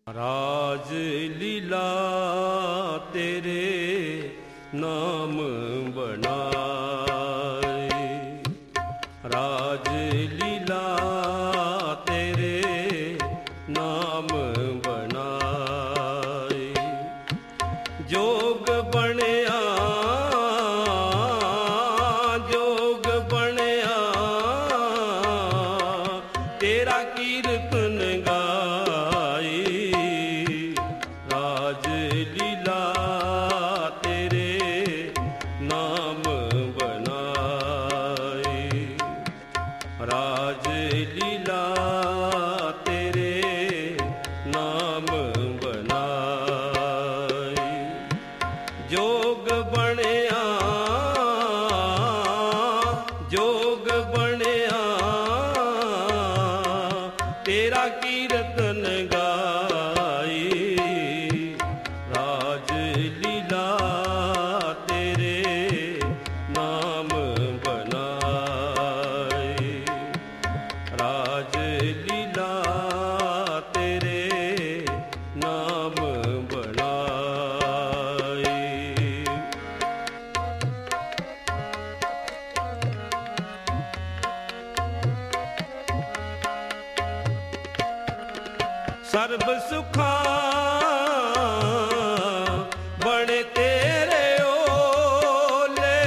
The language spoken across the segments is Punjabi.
ਰਾਜ ਲੀਲਾ ਤੇਰੇ ਨਾਮ ਬਣਾਏ, ਰਾਜ ਲੀਲਾ ਤੇਰੇ ਨਾਮ ਬਣਾਏ। ਜੋਗ ਬਣਿਆ, ਜੋਗ ਬਣਿਆ ਤੇਰਾ ਕੀਰਤਨ ਗਾਏ। ਰਾਜ ਲੀਲਾ ਤੇਰੇ ਨਾਮ ਬਣਾਏ, ਰਾਜ ਲੀਲਾ ਤੇਰੇ ਨਾਮ ਬਣਾਏ। ਜੋਗ ਬਣਿਆ, ਜੋਗ ਬਣਿਆ ਤੇਰਾ ਕੀਰਤਨ ਗਾਏ। ਰਾਜ ਲੀਲਾ ਤੇਰੇ ਨਾਮ ਬਣਾਏ, ਰਾਜ ਲੀਲਾ ਤੇਰੇ ਨਾਮ ਬਣਾਏ। ਸਰਬ ਸੁਖਾਂ ਬਣੇ ਤੇਰੇ ਓਲੇ,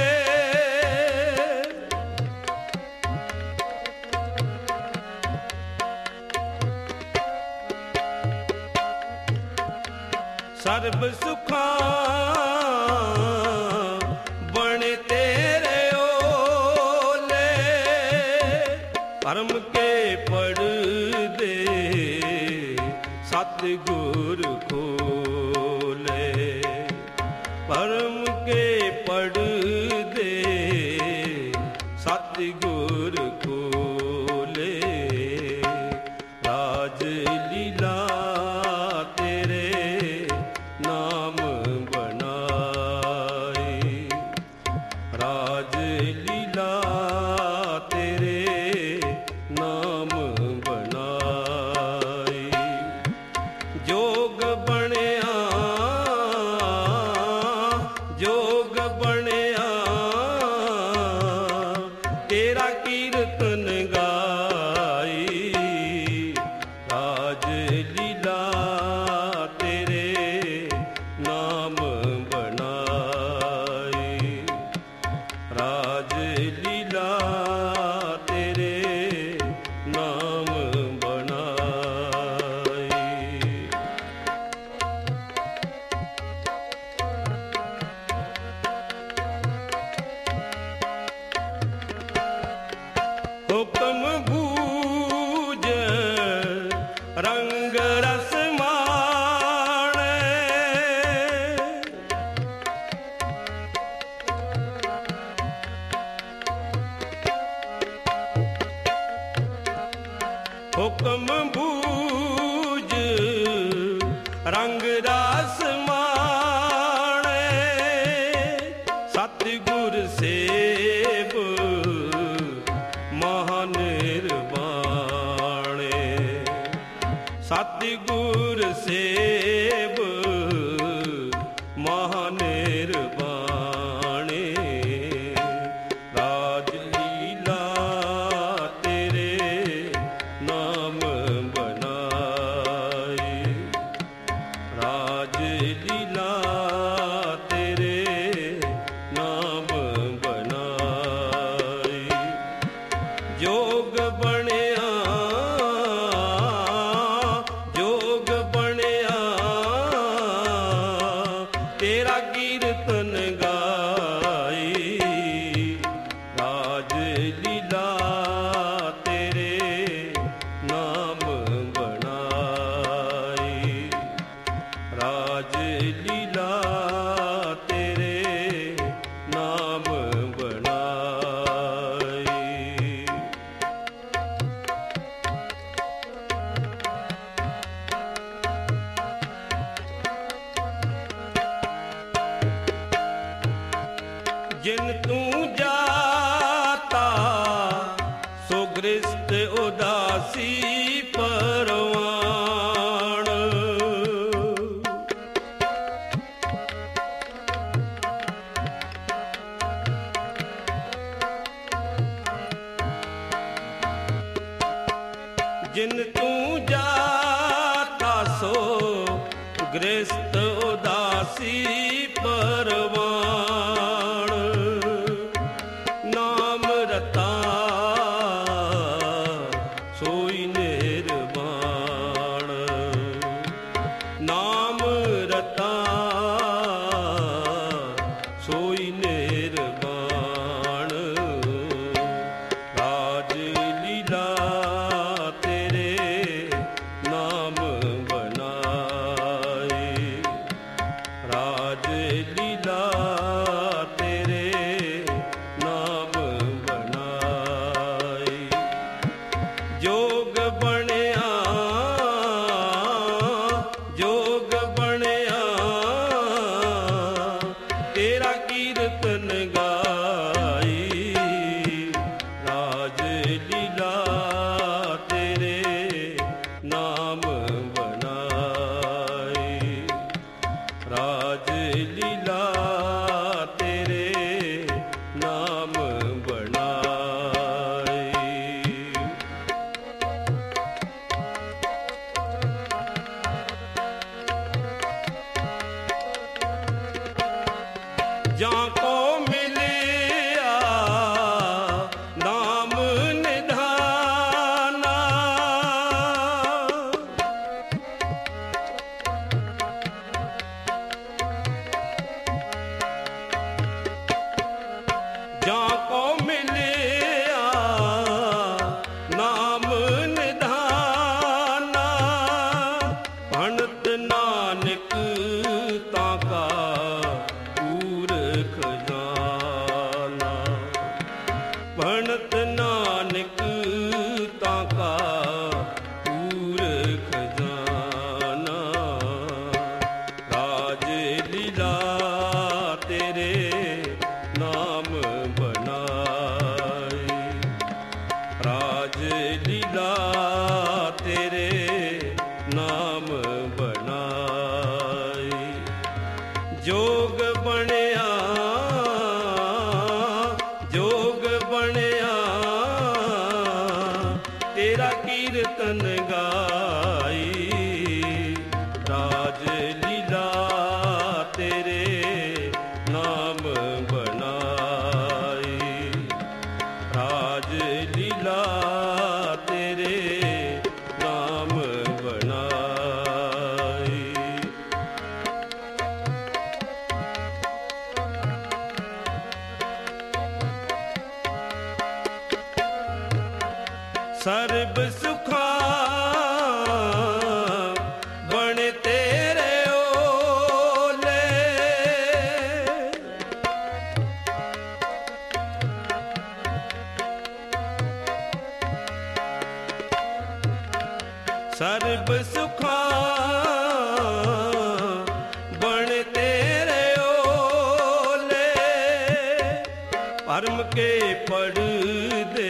ਸਰਬ ਸੁਖਾਂ ਬਣੇ ਤੇਰੇ ਓਲੇ। ਪਰਮ ਕੇ ਪੜਦੇ ਸਤਿਗੁਰ ਖੋਲੇ, ਪਰਮ ਕੇ ਪੜਦੇ ਸਤਿਗੁਰ ਖੋਲੇ। ਰਾਜ ਲੀਲਾ ਤੇਰੇ ਨਾਮ ਬਣਾਏ, ਰਾਜ ਲੀਲਾ ਤੇਰੇ ਨਾਮ ਬਣਾਏ। ਜੋਗ ਬਣਿਆ, ਜੋਗ ਬਣਿਆ ਤੇਰਾ ਕੀਰਤਨ ਗਾਏ। ਰਾਜ ਲੀਲਾ ਤੇਰੇ ਨਾਮ ਬਣਾਏ, ਰਾਜ ਲੀਲਾ ਤੇਰੇ ਨਾਮ ਬਣਾਏ। ਹੁਕਮ ਬੂਝ ਰੰਗ ਰਸ ਮਾਣੇ, ਹੁਕਮ ਬੂਝ ਰੰਗ ਰਸ ਮਾਣੇ। ਸਤਿਗੁਰ ਸੇਵ ਮਹਾਨਿਰਵਾਣੇ, ਸਤਿਗੁਰ ਸੇਵ ਮਹਾਨਿਰਵਾਣੇ। ਰਾਜ ਲੀਲਾ ਤੇਰੇ ਨਾਮ ਬਣਾਏ, ਰਾਜ ਲੀਲਾ ਤੇਰੇ ਨਾਮ ਬਣਾਏ। ਜੋਗ ਬਣਿਆ, ਜੋਗ ਬਣਿਆ ਤੇਰਾ ਕੀਰਤਨ ਗਾਏ। ਰਾਜ ਲੀਲਾ ਤੇਰੇ ਨਾਮ ਬਣਾਏ, ਰਾਜ ਲੀਲਾ ਤੇਰੇ ਨਾਮ ਬਣਾਏ। ਜਿਨ ਤੂੰ ਜਾਤਾ ਸੋ ਗ੍ਰਸਤ ਉਦਾਸੀ ਪਰਵਾਣ, ਗ੍ਰਸਤ ਉਦਾਸੀ ਪਰਵਾਣ, ਨਾਮ ਰਤਾ ਸੋਈ ਨਿਰਵਾਣ, ਨਾਮ ਰਤਾ ਸੋਈ ਨਿਰਵਾਣ। ਰਾਜ ਲੀਲਾ ਤੇਰੇ ਨਾਮ ਬਣਾਏ, ਰਾਜ ਲੀਲਾ ਤੇਰੇ ਨਾਮ ਬਣਾਏ। ਜੋਗ ਬਣਿਆ, ਜੋਗ ਬਣਿਆ ਤੇਰਾ ਕੀਰਤਨ ਗਾਈ, ਰਾਜ ਲੀਲਾ ਤੇਰੇ ਨਾਮ ਬਣਾਈ, ਰਾਜ ਲੀਲਾ ਤੇਰੇ ਨਾਮ ਬਣਾਈ। ਜਾਂ ਕੋ ਮਿਲਿਆ ਨਾਮ ਨਿਧਾਨਾ, ਜਾਂ ਕੋ ਮਿਲਿਆ ਨਾਮ ਨਿਧਾਨਾ, ਭਣਤ ਨਾਨਕ ਤਾਂ ਕਾ ਪੂਰਖ ਜਾਨਾ, ਭਣਤ ਨਾਨਕ ਤਾਂ ਕਾ ਪੂਰਖ ਜਾਨਾ। ਰਾਜ ਲੀਲਾ ਤੇਰੇ ਨਾਮ ਬਣਾਏ, ਰਾਜ ਲੀਲਾ ਤੇਰੇ ਨਾਮ ਬਣਾਏ। ਜੋਗ ਬਣਿਆ, ਜੋਗ ਬਣਿਆ ਤੇਰਾ ਕੀਰਤਨ ਗਾਈ, ਰਾਜ ਲੀਲਾ ਤੇਰੇ ਨਾਮ ਬਣਾਈ, ਰਾਜ ਲੀਲਾ ਤੇਰੇ ਨਾਮ ਬਣਾਈ। ਸਰਬ ਸੁਖਾ ਬਣ ਤੇਰੇ ਓਲੇ, ਸਰਬ ਸੁਖਾ ਬਣ ਤੇਰੇ ਓਲੇ, ਭਰਮ ਕੇ ਪੜਦੇ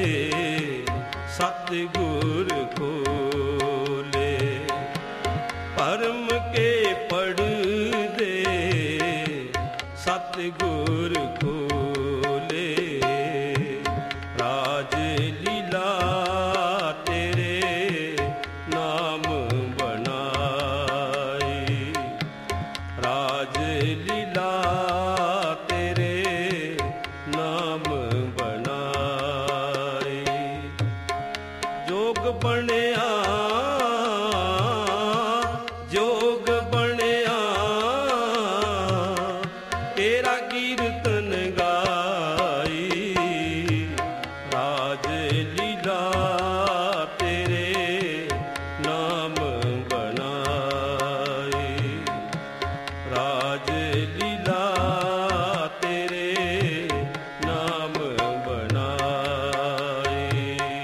ਸਤਿਗੁਰ ਖੋਲੇ, ਭਰਮ ਕੇ ਪੜਦੇ ਸਤਿਗੁਰ ਖੋਲੇ। ਰਾਜ ਲੀਲਾ ਤੇਰੇ ਨਾਮ ਬਣਾਈ, ਰਾਜ ਲੀਲਾ ਤੇਰੇ ਨਾਮ ਬਣਾਈ। ਜੋਗ ਬਣਿਆ, ਜੋਗ ਬਣਿਆ ਤੇਰਾ ਕੀਰਤਨ ਗਾਈ, ਰਾਜ ਲੀਲਾ ਤੇਰੇ ਨਾਮ ਬਣਾਈ, ਰਾਜ ਲੀਲਾ ਤੇਰੇ ਨਾਮ ਬਣਾਈ।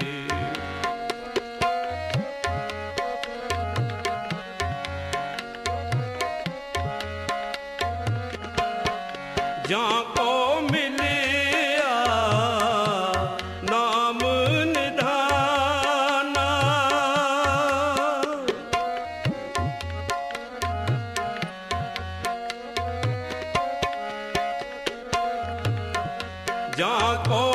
ਜਾਂ ਕੋ ਮਿਲਿਆ ਨਾਮ ਨਿਧਾਨਾ, ਜਾਂ ਕੋ